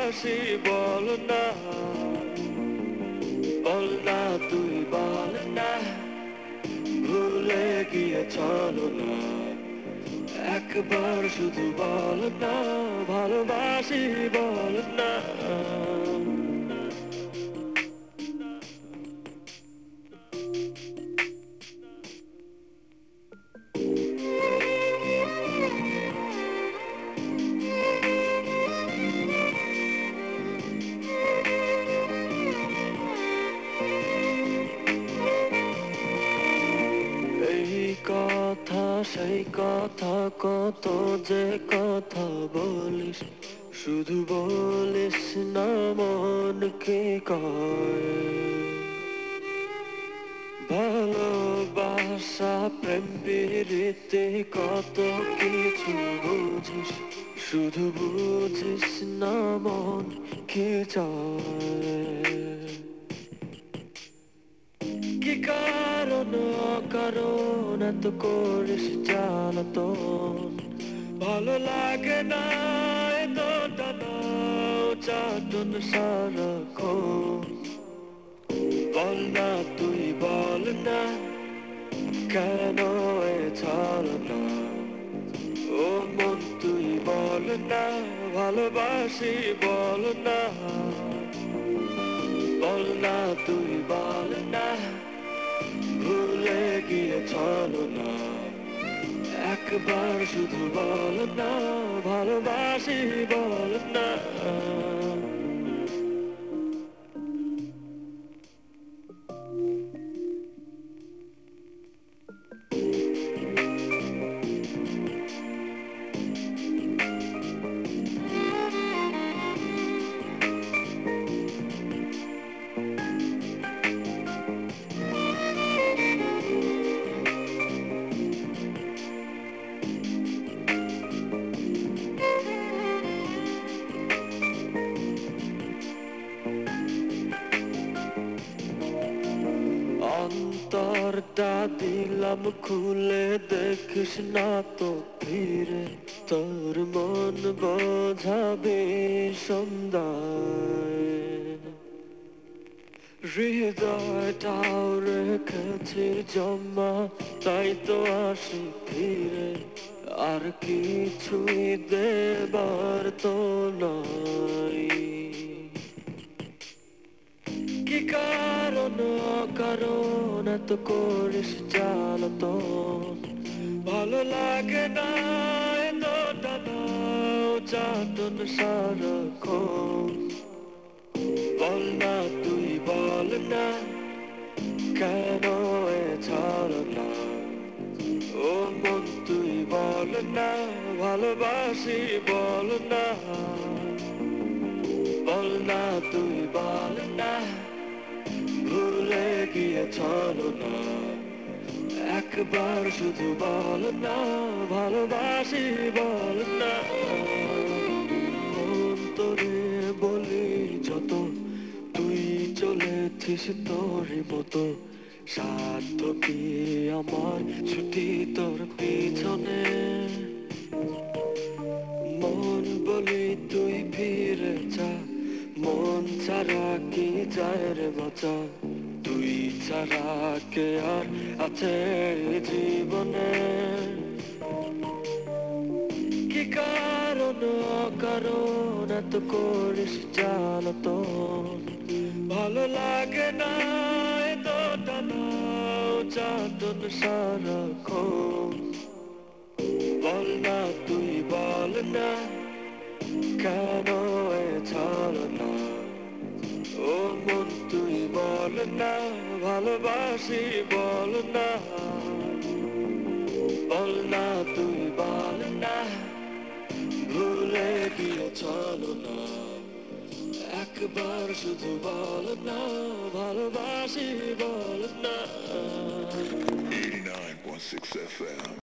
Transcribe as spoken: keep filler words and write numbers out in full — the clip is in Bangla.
ভালোবাসি বল না, বল না তুই বল না, ভুলে গিয়ে চলো না, একবার শুধু বল না, ভালোবাসি বল না। কথা সেই কথা কত যে কথা বলিস, শুধু বলিস না মনকে কয়। ভালোবাসা প্রেম প্রীতি কত কিছু বুঝিস, শুধু বুঝিস না মন কি চায়। কি কারণ অকারণ এত করিস জ্বালাতন, ভালো লাগে না এত টানা চাটন সারাক্ষণ। বল না তুই বল না, কেন এ ছলনা, ও মন তুই বল না, ভালোবাসি বল না, বল না তুই বল না, ভুলে গিয়ে চলো না, একবার শুধু বল না, ভালোবাসি বল না। অন্তরটা দিলাম খুলে, দেখিস না তো ফিরে, তোর মন বোঝাবে সন্ধ্যায়। হৃদয়টাও রেখেছি জমা, তাই তো আসি ফিরে, আর কিছুই দেবার তো নাই। কি কারণ অকারণ এত করিস জ্বালাতন, ভালো লাগে না এত টানা চাটন সারাক্ষণ। বল না তুই বল না, কেন এ ছলনা, ও মন তুই বল না, ভালোবাসি বল না, বল না তুই বল না, ভুলে গিয়ে চলো না, একবার শুধু বল না, ভালোবাসি বল না। অন্তরে বলি যত, তুই চলেছিস তোর মতো, সাধ্য কি আমার ছুটি তোর পিছনে। মন বলি তুই ফিরে যা, মন ছাড়া কি যায় রে বাঁচা, তুই ছাড়া কে আর আছে জীবনে। কি কারণ অকারণ এত করিস জ্বালাতন, ভালো লাগে না এত টানা চাটন সারাক্ষণ। বল না তুই বল না, কেন এ ছলনা, ও মন তুই বল না, ভালোবাসি বল না, বল না তুই বল না, ভুলে গিয়ে চলো না, একবার শুধু বল না, ভালোবাসি বল না। eighty-nine point six F M